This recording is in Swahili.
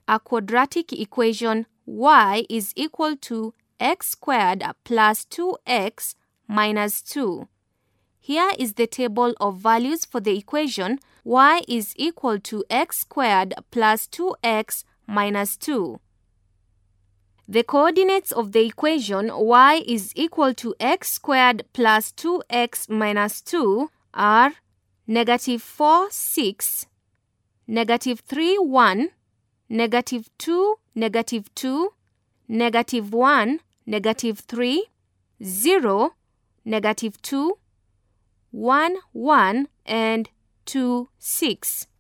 a quadratic equation y is equal to x squared plus 2x minus 2. Here is the table of values for the equation y is equal to x squared plus 2x minus 2. The coordinates of the equation y is equal to x squared plus 2x minus 2 are -4, 6, -3, 1, -2, -2, -1, -3, 0, -2, 1, 1, and 2, 6.